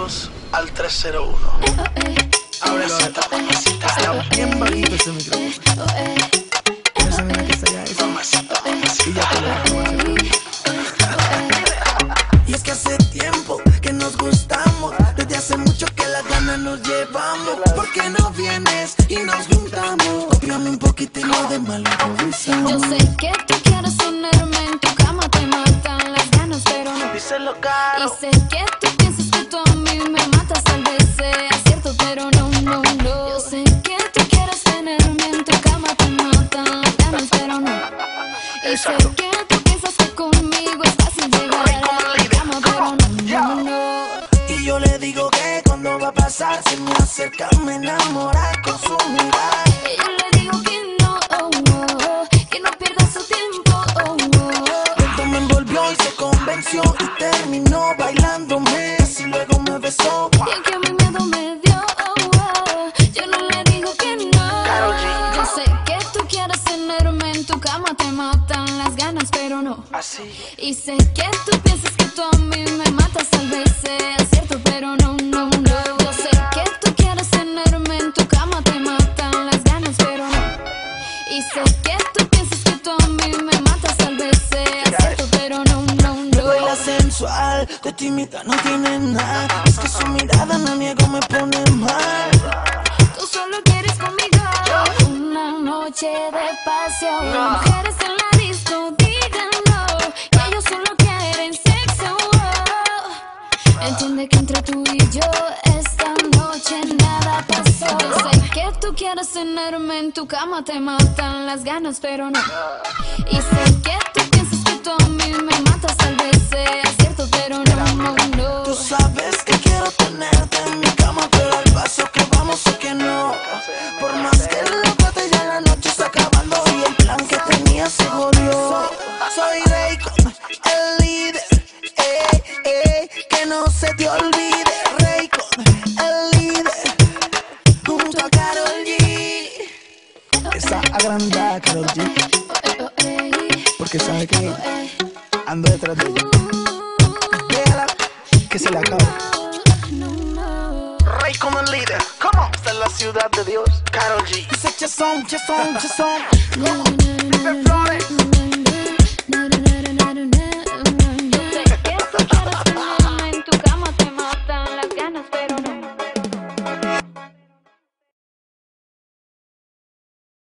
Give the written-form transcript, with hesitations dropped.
Bienvenidos al 301. Mamacita, mamacita. Está bien bajito ese micrófono. Esa nena que está allá, esa. Mamacita, mamacita. Y ya te lo acabo de hacer. Y es que hace tiempo que nos gustamos. Desde hace mucho que las ganas nos llevamos. ¿Por qué no vienes y nos juntamos? Cópiame un poquito y lo demás lo improvisamos. Yo sé que tú quieres tenerme en tu cama, te matan las ganas, pero no. Díselo caro. Y sé que tú piensas que tú a mí me matas, tal vez sea cierto, pero no, no, no. Yo sé que tú quieres tenerme en tu cama, te matan las ganas, pero no. Y sé que tú piensas que conmigo es fácil llegar a la cama, pero no, no, no. Y yo le digo que cuando va a pasar, se me acerca, me enamora con su mirada. Y yo le digo que no, oh, oh, que no pierdas su tiempo, oh, oh. Pronto me envolvió y se convenció y terminó bailándome. Así luego me besó. Y aunque a mi miedo me dio, oh, oh, yo no le digo que no. Karol G. Yo sé que tú quieres tenerme en tu cama, te matan las ganas, pero no. Así. Y sé que tú piensas que tú a mí me matas, tal vez sea cierto, pero no, no, no. Yo sé que tú quieres tenerme en tu cama, te matan las ganas, pero no. Y sé que tú piensas que tú a mí me matas, tal vez sea cierto, pero no, no, Me baila no. sensual, de tímida no tiene nada. Es que su mirada no niego me pone mal. Tú solo quieres conmigo una noche de pasión. Mujeres en la disco, díganlo, que ellos solo quieren sexo. Entiende que entre tú y yo esta noche nada pasó. Yo sé que tú quieres tenerme en tu cama, te matan las ganas, pero no. Y sé que tú piensas que tú a mí me matas, tal vez sea cierto, pero no, no, no. Tú sabes que quiero tenerte en mi cama, pero al paso que vamos sé que no. Por más que lo trate ya la noche está acabando y el plan que tenía se jodió. Soy Raycon, el líder, que no se te olvide. Raycon, el líder, junto a Karol G. Está agrandada Karol G, porque sabe que ando detrás de ella. Déjala que se le acabe. Rey como el líder. ¿Cómo? Esta es la ciudad de Dios. Karol G. Dice chesón, chesón, chesón. No, no, no, no.